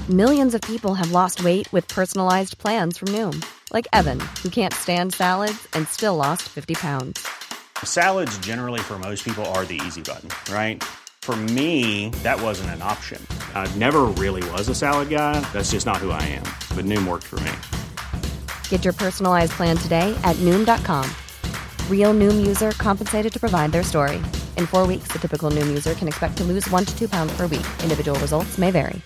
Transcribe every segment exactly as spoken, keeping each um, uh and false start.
Millions of people have lost weight with personalized plans from Noom. Like Evan, who can't stand salads and still lost fifty pounds. Salads generally for most people are the easy button, right? For me, that wasn't an option. I never really was a salad guy. That's just not who I am. But Noom worked for me. Get your personalized plan today at Noom dot com. Real Noom user compensated to provide their story. In four weeks, the typical Noom user can expect to lose one to two pounds per week. Individual results may vary.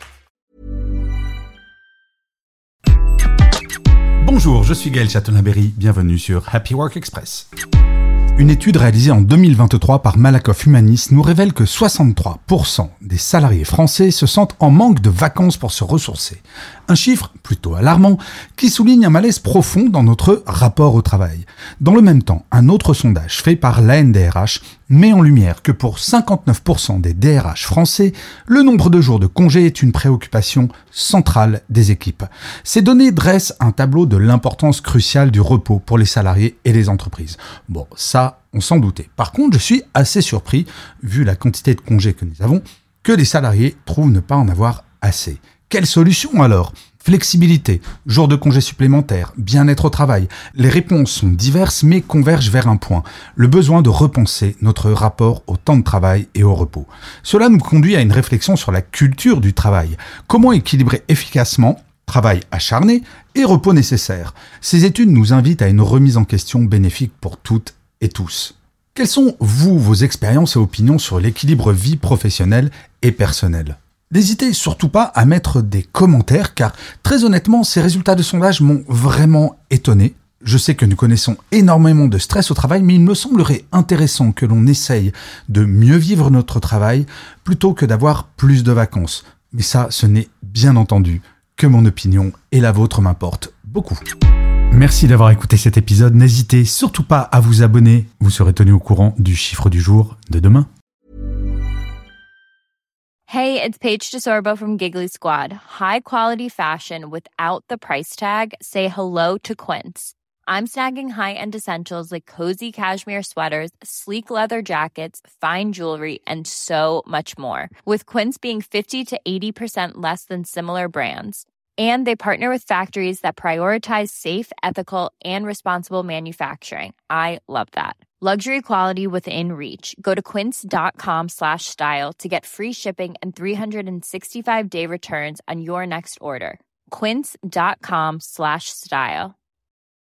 Bonjour, je suis Gaël Chatonaberry, bienvenue sur Happy Work Express. Une étude réalisée en deux mille vingt-trois par Malakoff Humanis nous révèle que soixante-trois pour cent des salariés français se sentent en manque de vacances pour se ressourcer. Un chiffre plutôt alarmant qui souligne un malaise profond dans notre rapport au travail. Dans le même temps, un autre sondage fait par l'A N D R H met en lumière que pour cinquante-neuf pour cent des D R H français, le nombre de jours de congé est une préoccupation centrale des équipes. Ces données dressent un tableau de l'importance cruciale du repos pour les salariés et les entreprises. Bon, ça, on s'en doutait. Par contre, je suis assez surpris, vu la quantité de congés que nous avons, que les salariés trouvent ne pas en avoir assez. Quelle solution alors ? Flexibilité, jours de congés supplémentaires, bien-être au travail. Les réponses sont diverses mais convergent vers un point, le besoin de repenser notre rapport au temps de travail et au repos. Cela nous conduit à une réflexion sur la culture du travail. Comment équilibrer efficacement travail acharné et repos nécessaire ? Ces études nous invitent à une remise en question bénéfique pour toutes et tous. Quelles sont, vous, vos expériences et opinions sur l'équilibre vie professionnelle et personnelle ? N'hésitez surtout pas à mettre des commentaires car, très honnêtement, ces résultats de sondage m'ont vraiment étonné. Je sais que nous connaissons énormément de stress au travail, mais il me semblerait intéressant que l'on essaye de mieux vivre notre travail plutôt que d'avoir plus de vacances. Mais ça, ce n'est bien entendu que mon opinion et la vôtre m'importent beaucoup. Merci d'avoir écouté cet épisode. N'hésitez surtout pas à vous abonner. Vous serez tenu au courant du chiffre du jour de demain. Hey, it's Paige DeSorbo from Giggly Squad. High quality fashion without the price tag. Say hello to Quince. I'm snagging high-end essentials like cozy cashmere sweaters, sleek leather jackets, fine jewelry, and so much more. With Quince being fifty to eighty percent less than similar brands. And they partner with factories that prioritize safe, ethical, and responsible manufacturing. I love that. Luxury quality within reach. Go to quince.com slash style to get free shipping and three sixty-five day returns on your next order. Quince.com slash style.